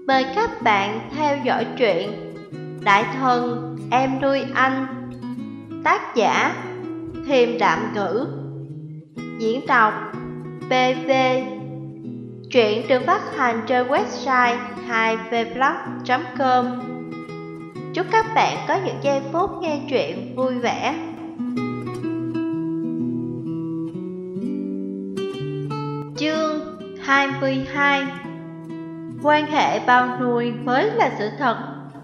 Mời các bạn theo dõi truyện Đại Thần Em Nuôi Anh. Tác giả Thiềm Đạm Ngữ. Diễn đọc PV. Truyện được phát hành trên website 2vblog.com. Chúc các bạn có những giây phút nghe truyện vui vẻ. Chương 22. Quan hệ bao nuôi mới là sự thật.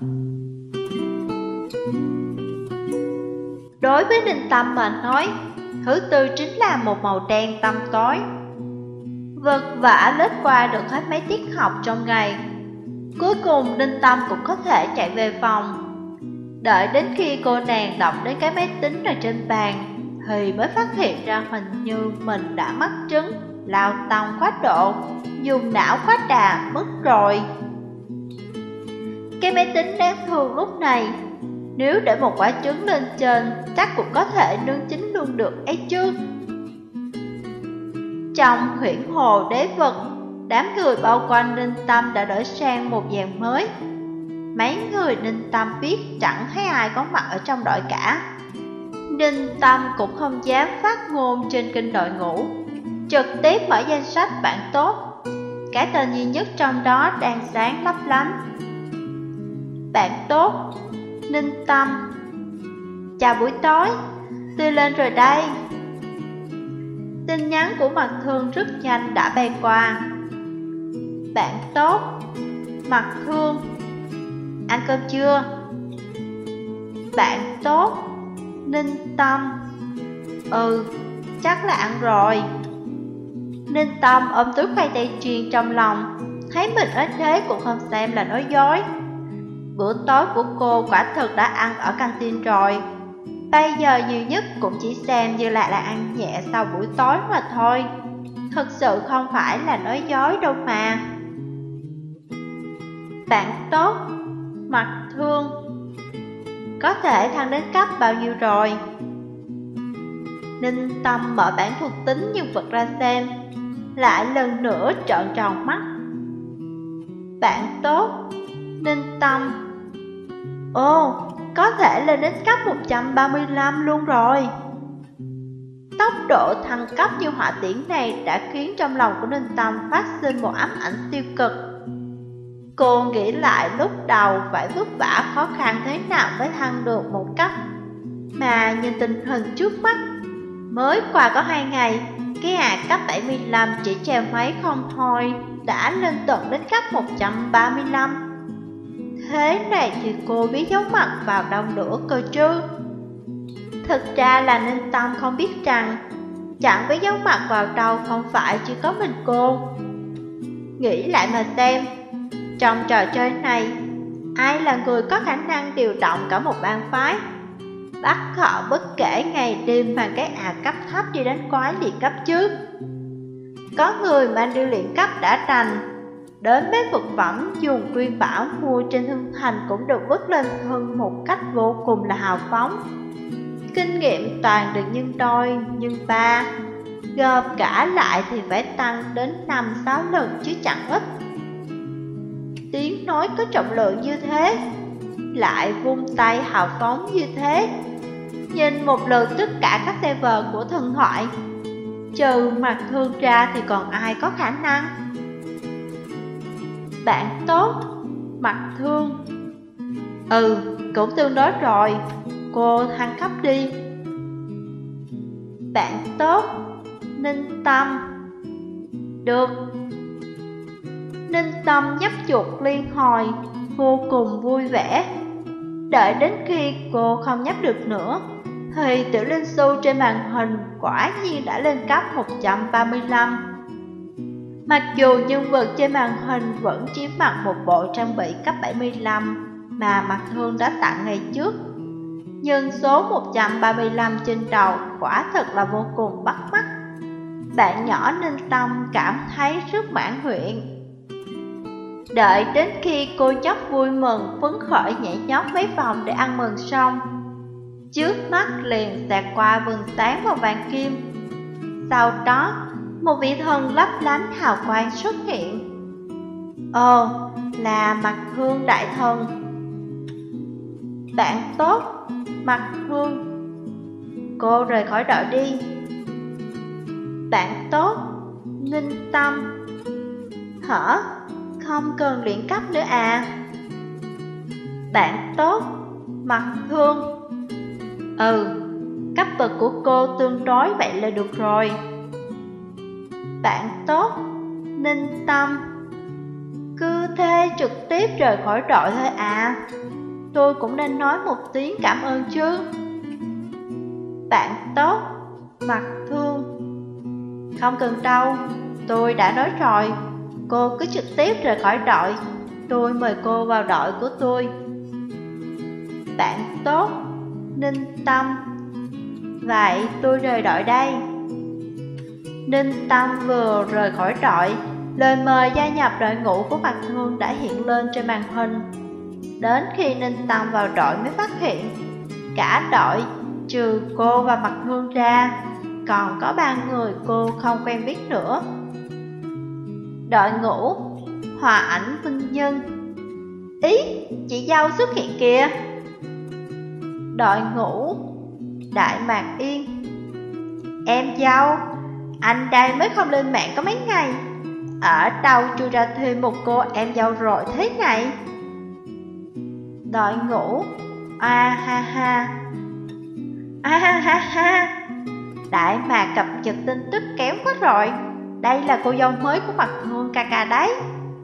Đối với Ninh Tâm mà nói, thứ tư chính là một màu đen tăm tối. Vật vã lết qua được hết mấy tiết học trong ngày. Cuối cùng Ninh Tâm cũng có thể chạy về phòng. Đợi đến khi cô nàng đọc đến cái máy tính ở trên bàn thì mới phát hiện ra hình như mình đã mắc chứng lao tâm quá độ, dùng não quá đà mất rồi. Cái máy tính đáng thương lúc này, nếu để một quả trứng lên trên chắc cũng có thể nướng chín luôn được ấy chứ. Trong huyễn hồ đế vật, đám người bao quanh Ninh Tâm đã đổi sang một dàn mới. Mấy người Ninh Tâm biết chẳng thấy ai có mặt ở trong đội cả. Ninh Tâm cũng không dám phát ngôn trên kênh đội ngũ, trực tiếp mở danh sách bạn tốt. Cái tên duy nhất trong đó đang sáng lấp lánh. Bạn tốt Ninh Tâm. Chào buổi tối, tôi lên rồi đây. Tin nhắn của Mặt Thương rất nhanh đã bay qua. Bạn tốt Mặt Thương. Ăn cơm chưa? Bạn tốt Ninh Tâm. Chắc là ăn rồi. Ninh Tâm ôm túi khoai tây chiên trong lòng, thấy mình ít thế cũng không xem là nói dối. Bữa tối của cô quả thực đã ăn ở căng tin rồi. Bây giờ nhiều nhất cũng chỉ xem như là ăn nhẹ sau buổi tối mà thôi. Thực sự không phải là nói dối đâu mà. Bạn tốt Mặt Thương. Có thể thăng đến cấp bao nhiêu rồi? Ninh Tâm mở bản thuộc tính nhân vật ra xem, lại lần nữa trợn tròn mắt. Bạn tốt Ninh Tâm. Có thể lên đến cấp 135 luôn rồi. Tốc độ thăng cấp như hỏa tiễn này đã khiến trong lòng của Ninh Tâm phát sinh một ám ảnh tiêu cực. Cô nghĩ lại lúc đầu phải vất vả khó khăn thế nào mới thăng được một cấp, mà nhìn tình hình trước mắt, mới qua có 2 ngày, cái cấp 75 chỉ treo mấy không thôi đã lên tận đến cấp 135. Thế này thì cô biết giấu mặt vào đâu nữa cơ chứ? Thực ra là Ninh Tâm không biết rằng chẳng biết giấu mặt vào đâu không phải chỉ có mình cô. Nghĩ lại mà xem, trong trò chơi này, ai là người có khả năng điều động cả một bang phái, bắt họ bất kể ngày đêm bằng cái cấp thấp đi đánh quái liền cấp chứ? Có người mang điêu luyện cấp đã thành, đến mấy vật phẩm dùng quyên bảo mua trên thương thành cũng được vứt lên thân một cách vô cùng là hào phóng. Kinh nghiệm toàn được nhân đôi, nhân ba, gộp cả lại thì phải tăng đến 5-6 lần chứ chẳng ít. Tiếng nói có trọng lượng như thế, lại vung tay hào phóng như thế. Nhìn một lượt tất cả các server của thần thoại, trừ Mặt Thương ra thì còn ai có khả năng? Bạn tốt Mặt Thương. Cũng tương đối rồi, cô thăng cấp đi. Bạn tốt Ninh Tâm. Được. Ninh Tâm nhấp chuột liên hồi, vô cùng vui vẻ. Đợi đến khi cô không nhấp được nữa thì tiểu linh su trên màn hình quả nhiên đã lên cấp 135. Mặc dù nhân vật trên màn hình vẫn chỉ mặc một bộ trang bị cấp 75 mà Mặt Thương đã tặng ngày trước, nhưng số 135 trên đầu quả thật là vô cùng bắt mắt. Bạn nhỏ Ninh Tâm cảm thấy rất mãn nguyện. Đợi đến khi cô nhóc vui mừng phấn khởi nhảy nhót mấy vòng để ăn mừng xong, trước mắt liền xẹt qua vầng sáng màu vàng kim. Sau đó một vị thần lấp lánh hào quang xuất hiện. Ồ, là Mặt Hương đại thần. Bạn tốt, Mặt Hương. Cô rời khỏi đội đi. Bạn tốt, Ninh Tâm. Hả? Không cần luyện cấp nữa à? Bạn tốt, Mặt Hương. Cấp bậc của cô tương đối vậy là được rồi. Bạn tốt, Ninh Tâm. Cứ thế trực tiếp rời khỏi đội thôi à? Tôi cũng nên nói một tiếng cảm ơn chứ. Bạn tốt, Mặt Thương. Không cần đâu, tôi đã nói rồi. Cô cứ trực tiếp rời khỏi đội. Tôi mời cô vào đội của tôi. Bạn tốt, Ninh Tâm. Vậy tôi rời đội đây. Ninh Tâm vừa rời khỏi đội, lời mời gia nhập đội ngũ của Mặt Hương đã hiện lên trên màn hình. Đến khi Ninh Tâm vào đội mới phát hiện cả đội trừ cô và Mặt Hương ra, còn có 3 người cô không quen biết nữa. Đội ngũ Hòa Ảnh Vinh Nhân. Ý, chị dâu xuất hiện kìa. Đội ngũ Đại Mạc Yên. Em dâu, anh đây mới không lên mạng có mấy ngày, ở đâu chui ra thêm một cô em dâu rồi thế này? Đội ngũ A ha ha. A ha ha ha. Đại Mạc cập nhật tin tức kéo quá rồi. Đây là cô dâu mới của Mặt Hương ca ca đấy.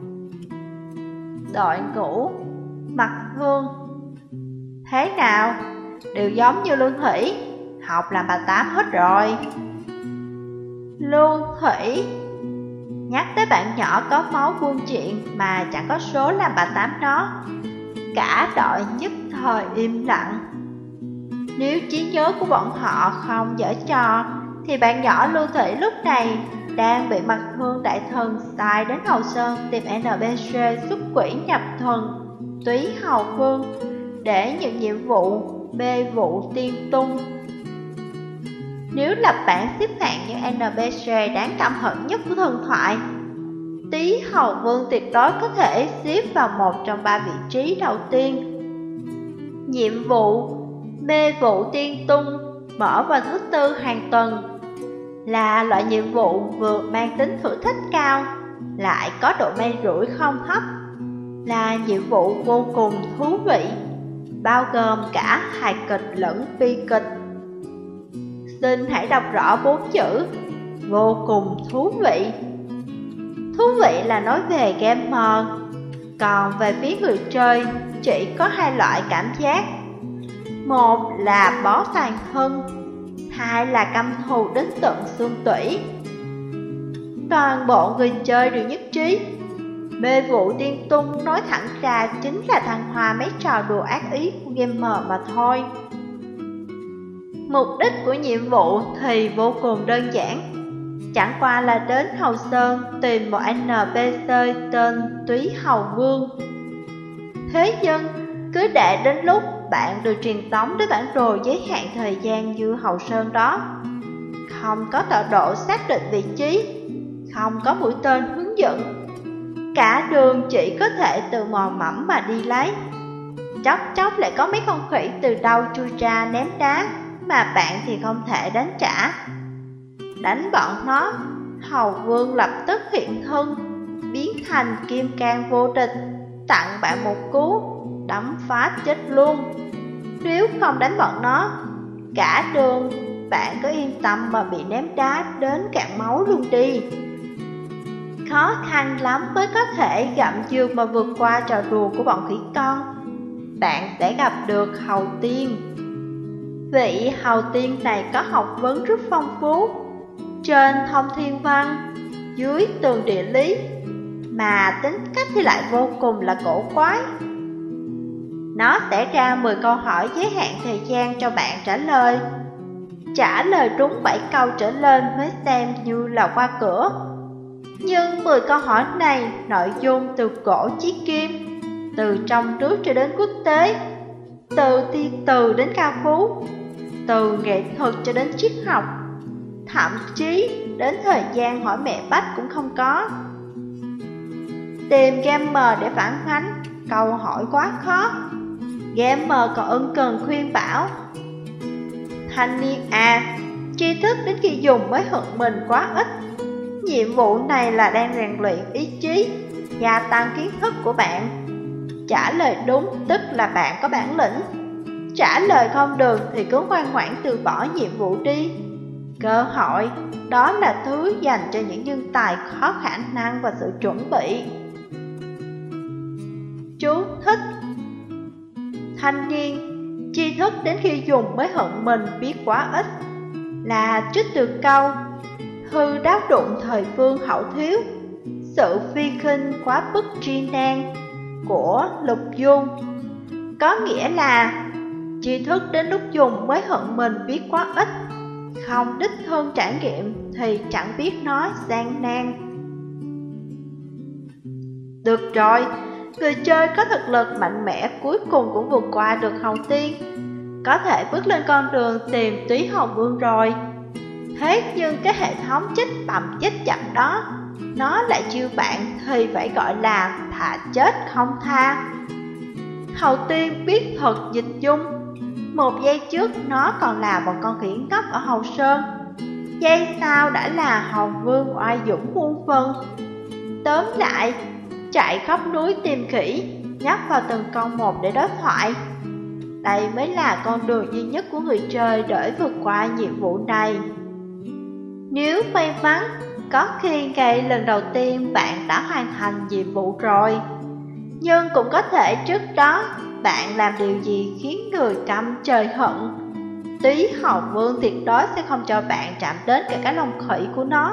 Đội ngũ Mặt Hương. Thế nào? Đều giống như Lương Thủy, học làm bà Tám hết rồi. Lương Thủy. Nhắc tới bạn nhỏ có máu buôn chuyện mà chẳng có số làm bà Tám đó. Cả đội nhất thời im lặng. Nếu trí nhớ của bọn họ không dở trò, thì bạn nhỏ Lưu Thủy lúc này đang bị Mặt Hương đại thần sai đến Hầu Sơn tìm NPC xuất quỷ nhập thần Túy Hầu Vương để nhận nhiệm vụ bê vụ tiên tung. Nếu lập bảng xếp hạng những NPC đáng căm hận nhất của thần thoại, Túy Hầu Vương tuyệt đối có thể xếp vào một trong 3 vị trí đầu tiên. Nhiệm vụ mê vụ tiên tung mở vào thứ Tư hàng tuần, là loại nhiệm vụ vừa mang tính thử thách cao, lại có độ may rủi không thấp, là nhiệm vụ vô cùng thú vị, bao gồm cả hài kịch lẫn bi kịch. Xin hãy đọc rõ 4 chữ vô cùng thú vị. Thú vị là nói về gamer, còn về phía người chơi chỉ có 2 loại cảm giác. Một là bó toàn thân, 2 là căm thù đến tận xương tủy. Toàn bộ người chơi đều nhất trí, mê vụ tiên tung nói thẳng ra chính là thăng hoa mấy trò đùa ác ý của gamer mà thôi. Mục đích của nhiệm vụ thì vô cùng đơn giản, chẳng qua là đến Hầu Sơn tìm một NPC tên Túy Hầu Vương. Thế nhưng cứ để đến lúc bạn được truyền tống đến bản đồ giới hạn thời gian như Hầu Sơn đó, không có tọa độ xác định vị trí, không có mũi tên hướng dẫn, cả đường chỉ có thể tự mò mẫm mà đi lấy. Chốc chốc lại có mấy con khỉ từ đâu chui ra ném đá, mà bạn thì không thể đánh trả. Đánh bọn nó, Hầu Vương lập tức hiện thân, biến thành kim cang vô địch, tặng bạn một cú đấm phá chết luôn. Nếu không đánh bọn nó, cả đường bạn có yên tâm mà bị ném đá đến cạn máu luôn đi. Khó khăn lắm mới có thể gặm dược mà vượt qua trò đùa của bọn khỉ con. Bạn sẽ gặp được Hầu Tiên. Vị Hầu Tiên này có học vấn rất phong phú, trên thông thiên văn, dưới tường địa lý, mà tính cách thì lại vô cùng là cổ quái. Nó sẽ ra 10 câu hỏi giới hạn thời gian cho bạn trả lời. Trả lời đúng 7 câu trở lên mới xem như là qua cửa. Nhưng 10 câu hỏi này nội dung từ cổ chí kim, từ trong nước cho đến quốc tế, từ thi từ đến ca phú, từ nghệ thuật cho đến triết học, thậm chí đến thời gian hỏi mẹ Bách cũng không có. Tìm gamer để phản ánh, câu hỏi quá khó. Gamer còn ân cần khuyên bảo: thanh niên à, tri thức đến khi dùng mới hận mình quá ít. Nhiệm vụ này là đang rèn luyện ý chí, gia tăng kiến thức của bạn. Trả lời đúng tức là bạn có bản lĩnh. Trả lời không được thì cứ ngoan ngoãn từ bỏ nhiệm vụ đi. Cơ hội, đó là thứ dành cho những nhân tài có khả năng và sự chuẩn bị. Chú thích: thanh niên, tri thức đến khi dùng mới hận mình biết quá ít, là trích từ câu hư đáo đụng thời phương hậu thiếu, sự phi khinh quá bức tri nan của Lục Du. Có nghĩa là tri thức đến lúc dùng mới hận mình biết quá ít, không đích thân trải nghiệm thì chẳng biết nói gian nan. Được rồi, người chơi có thực lực mạnh mẽ cuối cùng cũng vượt qua được Hầu Tiên, có thể bước lên con đường tìm Túy Hầu Vương rồi. Thế nhưng cái hệ thống chích bầm chích chậm đó, nó lại chiêu bạn thì phải gọi là thà chết không tha. Hầu Tiên biết thuật dịch dung. Một giây trước nó còn là một con khỉ ngốc ở Hầu Sơn, giây sau đã là Hầu Vương oai dũng muôn phần. Tóm lại, chạy khắp núi tìm khỉ, nhắc vào từng con một để đối thoại. Đây mới là con đường duy nhất của người chơi để vượt qua nhiệm vụ này. Nếu may mắn, có khi ngay lần đầu tiên bạn đã hoàn thành nhiệm vụ rồi. Nhưng cũng có thể trước đó bạn làm điều gì khiến người căm trời hận. Túy Hầu Vương tuyệt đối sẽ không cho bạn chạm đến cả cái lông khỉ của nó.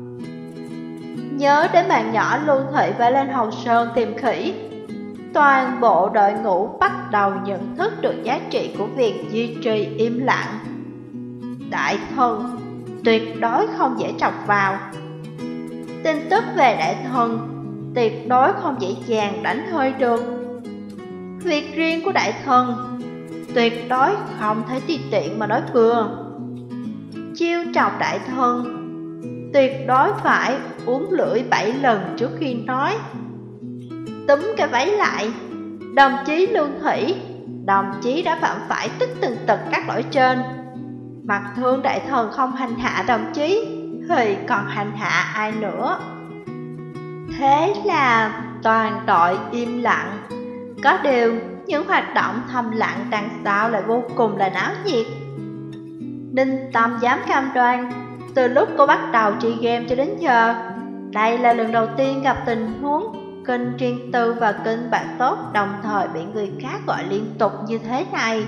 Nhớ đến bạn nhỏ Lưu Thị phải lên Hầu Sơn tìm khỉ. Toàn bộ đội ngũ bắt đầu nhận thức được giá trị của việc duy trì im lặng. Đại thần tuyệt đối không dễ chọc vào. Tin tức về đại thần tuyệt đối không dễ dàng đánh hơi được. Việc riêng của đại thần tuyệt đối không thể tùy tiện mà nói bừa. Chiêu chọc đại thần tuyệt đối phải uống lưỡi 7 lần trước khi nói. Túm cái váy lại: đồng chí Lương Thủy, đồng chí đã phạm phải tất tần tật các lỗi trên. Mặt thương đại thần không hành hạ đồng chí thì còn hành hạ ai nữa. Thế là toàn đội im lặng. Có điều, những hoạt động thầm lặng đằng sau lại vô cùng là náo nhiệt. Ninh Tâm dám cam đoan, từ lúc cô bắt đầu chơi game cho đến giờ, đây là lần đầu tiên gặp tình huống kênh Triên Tư và kênh Bạn Tốt đồng thời bị người khác gọi liên tục như thế này.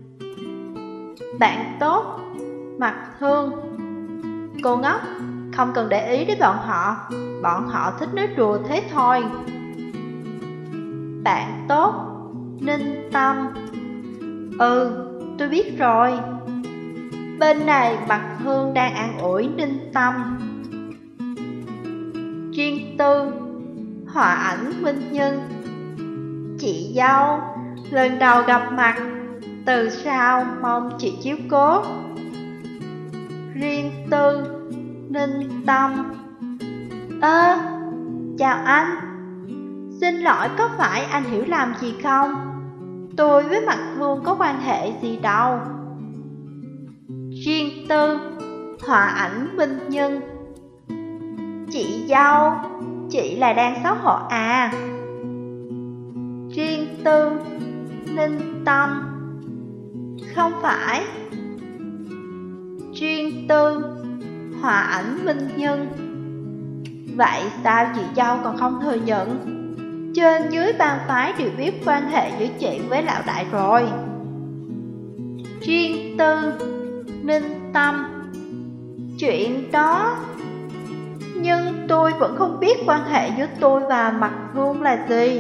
Bạn Tốt, Mặt Thương. Cô ngốc, không cần để ý đến bọn họ thích nói đùa thế thôi. Bạn Tốt, Ninh Tâm. Tôi biết rồi. Bên này Mặt Thương đang an ủi Ninh Tâm. Triên Tư, Họa Ảnh Minh Nhân. Chị dâu, lần đầu gặp mặt, từ sau mong chị chiếu cố. Riêng Tư, Ninh Tâm. Chào anh. Xin lỗi, có phải anh hiểu lầm gì không? Tôi với Mặt Thương có quan hệ gì đâu. Riêng Tư, Họa Ảnh Minh Nhân. Chị dâu, chị là đang xấu hổ à? Riêng Tư, Ninh Tâm. Không phải. Riêng Tư, Họa Ảnh Minh Nhân. Vậy sao chị dâu còn không thừa nhận? Trên dưới bang phái đều biết quan hệ giữa chị với lão đại rồi. Riêng Tư, Ninh Tâm. Chuyện đó, nhưng tôi vẫn không biết quan hệ giữa tôi và Mặt Thương là gì.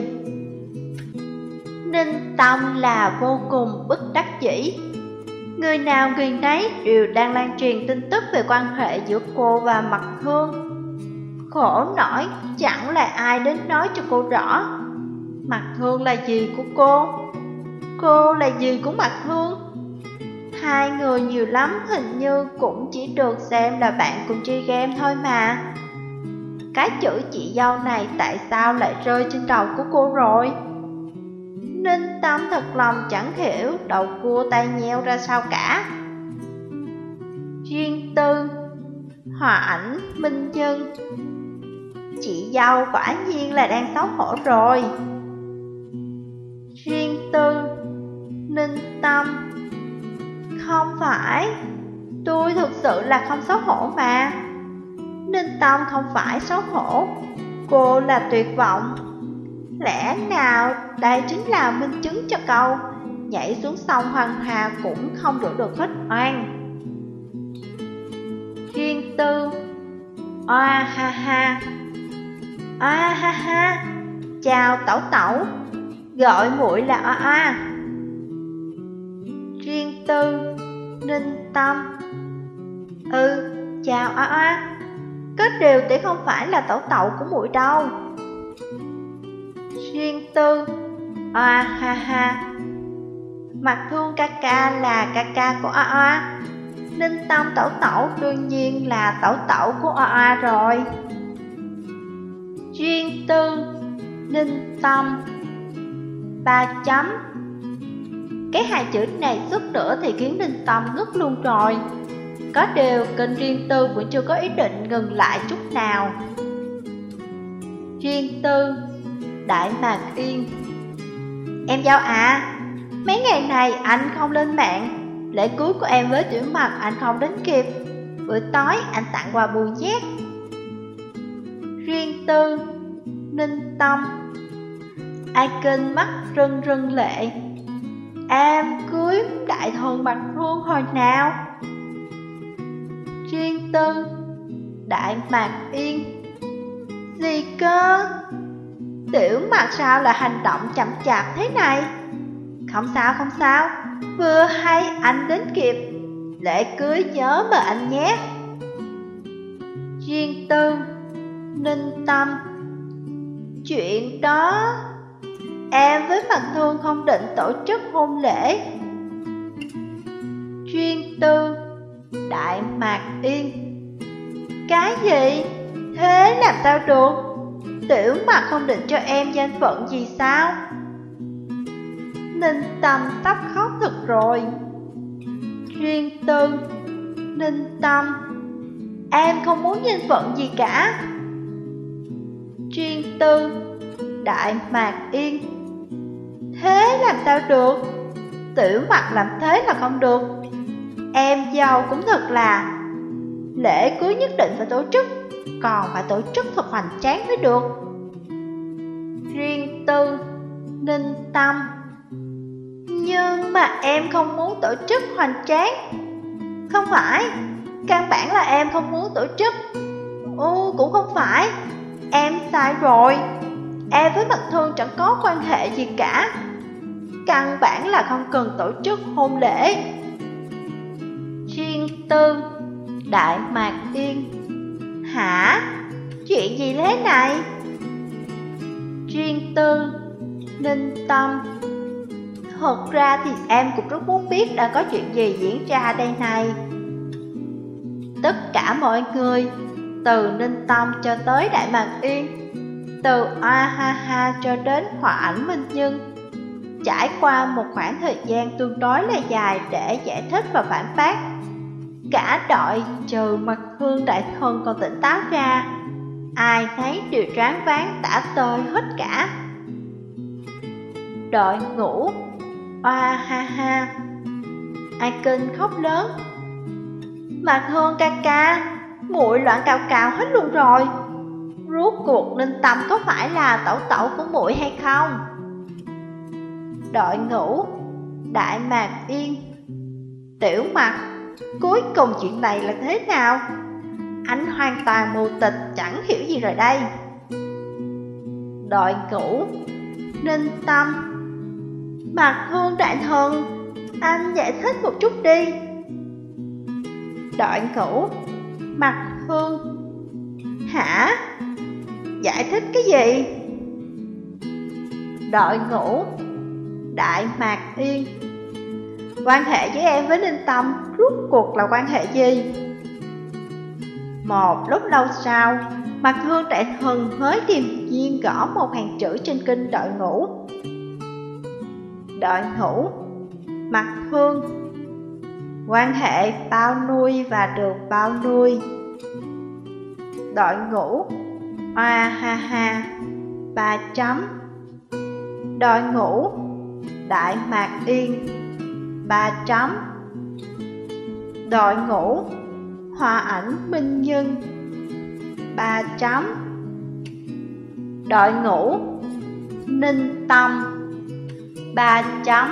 Ninh Tâm là vô cùng bất đắc dĩ. Người nào người nấy đều đang lan truyền tin tức về quan hệ giữa cô và Mặt Thương. Khổ nổi, chẳng là ai đến nói cho cô rõ. Mặt Thương là gì của cô là gì của Mặt Thương. Hai người nhiều lắm hình như cũng chỉ được xem là bạn cùng chơi game thôi mà. cái chữ chị dâu này tại sao lại rơi trên đầu của cô rồi? Ninh Tâm thật lòng chẳng hiểu đầu cua tay nheo ra sao cả. Riêng tư, Hòa Ảnh, Minh Nhân. Chị dâu quả nhiên là đang xấu hổ rồi. Riêng tư, Ninh Tâm. Không phải, tôi thực sự là không xấu hổ mà. Ninh Tâm không phải xấu hổ, cô là tuyệt vọng. Lẽ nào đây chính là minh chứng cho câu nhảy xuống sông Hoàng Hà cũng không đuổi được hết oan. Riêng tư, oa ha ha. Oa ha ha, chào tẩu tẩu, gọi muội là oa oa. Riêng tư, Ninh Tâm. Chào oa oa. Có điều tỷ không phải là tẩu tẩu của muội đâu. Riêng tư, oa ha ha. Mặt Thương ca ca là ca ca của oa oa. Ninh Tâm tẩu tẩu đương nhiên là tẩu tẩu của oa oa rồi. Riêng tư, Ninh Tâm. 3 chấm. Cái hai chữ này xuất nữa thì khiến Ninh Tâm ngất luôn rồi. Có điều kênh riêng tư vẫn chưa có ý định ngừng lại chút nào. Riêng tư, Đại Mạc Yên. Em dâu à, mấy ngày này anh không lên mạng. Lễ cưới của em với Tiểu Mặc anh không đến kịp. Bữa tối anh tặng quà buồn nhét. Riêng tư, Ninh Tâm. Ai kênh mắt rưng rưng lệ. Em cưới đại thần Bạch Phương hồi nào? Riêng tư, Đại Mạc Yên. Gì cơ? Tiểu Mặc sao là hành động chậm chạp thế này? Không sao, vừa hay anh đến kịp. Lễ cưới nhớ mà anh nhé. Riêng tư, Ninh Tâm. Chuyện đó, em với Mặt Thương không định tổ chức hôn lễ. Riêng tư, Đại Mạc Yên. Cái gì? Thế làm sao được? Tiểu Mặc không định cho em danh phận gì sao? Ninh Tâm sắp khóc thật rồi. Riêng tư, Ninh Tâm. Em không muốn danh phận gì cả. Riêng tư, Đại Mạc Yên. Thế làm sao được? Tiểu Mặc làm thế là không được. Em dâu cũng thật là. Lễ cưới nhất định phải tổ chức, còn phải tổ chức thật hoành tráng mới được. Riêng tư, Ninh Tâm. Nhưng mà em không muốn tổ chức hoành tráng. Không phải, căn bản là em không muốn tổ chức. Cũng không phải, em sai rồi. Em với Mặt Thương chẳng có quan hệ gì cả. Căn bản là không cần tổ chức hôn lễ. Riêng tư, Đại Mạc Yên. Hả? Chuyện gì thế này? Riêng tư, Ninh Tâm. Thật ra thì em cũng rất muốn biết đã có chuyện gì diễn ra đây này. Tất cả mọi người, từ Ninh Tâm cho tới Đại Mạc Yên, từ oa ha ha cho đến Hòa Ảnh Minh Nhân, trải qua một khoảng thời gian tương đối là dài để giải thích và phản bác. Cả đội trừ Mặt Thương đại thần còn tỉnh táo ra, ai thấy đều choáng váng tả tơi hết cả. Đội ngũ oa ha ha. Ai kênh khóc lớn. Mặt Thương ca ca, muội loạn cào cào hết luôn rồi. Rốt cuộc Ninh Tâm có phải là tẩu tẩu của muội hay không? Đội ngũ Đại Mạc Yên. Tiểu Mặc, cuối cùng chuyện này là thế nào? Anh hoàn toàn mù tịch chẳng hiểu gì rồi đây. Đội ngũ Ninh Tâm. Mặt Thương đại thần, anh giải thích một chút đi. Đội ngũ Mặt Thương. Hả? Giải thích cái gì? Đội ngũ Đại Mạc Yên. Quan hệ với em với Ninh Tâm rốt cuộc là quan hệ gì? Một lúc lâu sau, Mặt Thương Đại Thần mới điềm nhiên gõ một hàng chữ trên kinh đội ngũ. Đội ngũ, Mặt Thương, quan hệ bao nuôi và được bao nuôi. Đội ngũ, oa ha ha, 3 chấm. Đội ngũ, Đại Mạc Yên, 3 chấm. Đội ngũ, Hòa Ảnh Minh Nhân, 3 chấm. Đội ngũ, Ninh Tâm, 3 chấm.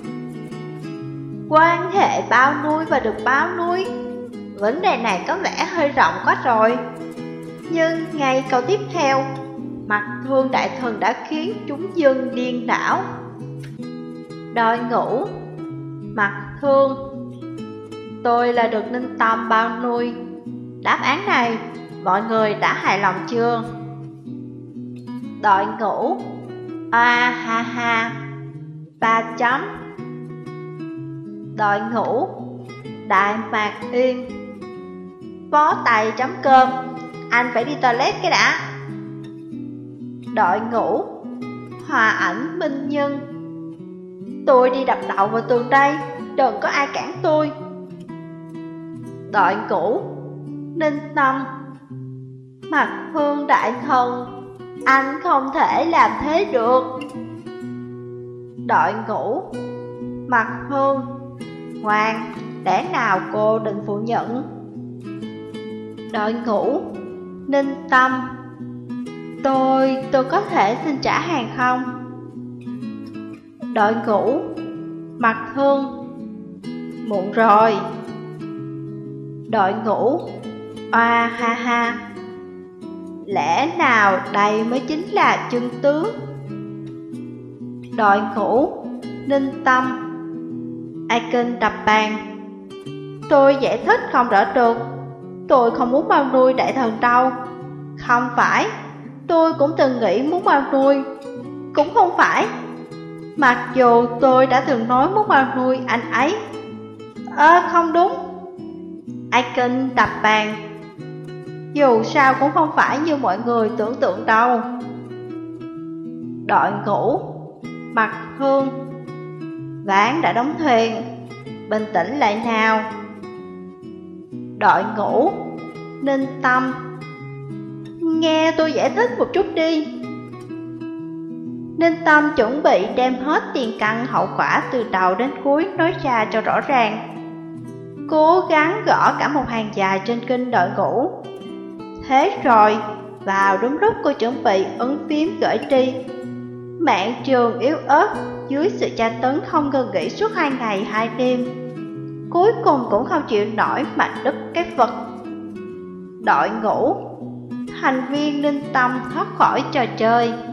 Quan hệ bao nuôi và được bao nuôi, vấn đề này có vẻ hơi rộng quá rồi. Nhưng ngay câu tiếp theo, Mặt Thương Đại Thần đã khiến chúng dân điên đảo. Đội ngũ, Mặt Thương, tôi là được Ninh Tâm bao nuôi. Đáp án này mọi người đã hài lòng chưa? Đội ngũ, oa ha ha, 3 chấm. Đội ngũ, Đại Mạc Yên, bó tay chấm cơm, anh phải đi toilet cái đã. Đội ngũ, Hòa Ảnh Minh Nhân, tôi đi đập đầu vào tường đây, đừng có ai cản tôi. Đội ngũ, Ninh Tâm, Mặt Thương Đại Thần, anh không thể làm thế được. Đội ngũ, Mặt Thương, ngoan, lẽ nào cô định phủ nhận? Đội ngũ, Ninh Tâm, tôi có thể xin trả hàng không? Đội ngũ, Mặt Thương, muộn rồi. Đội ngũ, oa ha ha, lẽ nào đây mới chính là chân tướng? Đội ngũ, Ninh Tâm, Icon đập bàn, tôi giải thích không rõ được. Tôi không muốn bao nuôi đại thần đâu. Không phải, tôi cũng từng nghĩ muốn bao nuôi. Cũng không phải, mặc dù tôi đã từng nói muốn bao nuôi anh ấy. Không đúng. Icon đập bàn, dù sao cũng không phải như mọi người tưởng tượng đâu. Đội ngũ, Mặt Thương, ván đã đóng thuyền, bình tĩnh lại nào. Đội ngũ, Ninh Tâm, nghe tôi giải thích một chút đi. Ninh Tâm chuẩn bị đem hết tiền căn hậu quả từ đầu đến cuối nói ra cho rõ ràng, cố gắng gõ cả một hàng dài trên kinh đội ngũ. Thế rồi, vào đúng lúc cô chuẩn bị ấn phím gửi đi, mạng trường yếu ớt dưới sự tra tấn không ngừng nghỉ suốt 2 ngày 2 đêm, cuối cùng cũng không chịu nổi mà đứt cái vật. Đội ngũ, thành viên Ninh Tâm thoát khỏi trò chơi.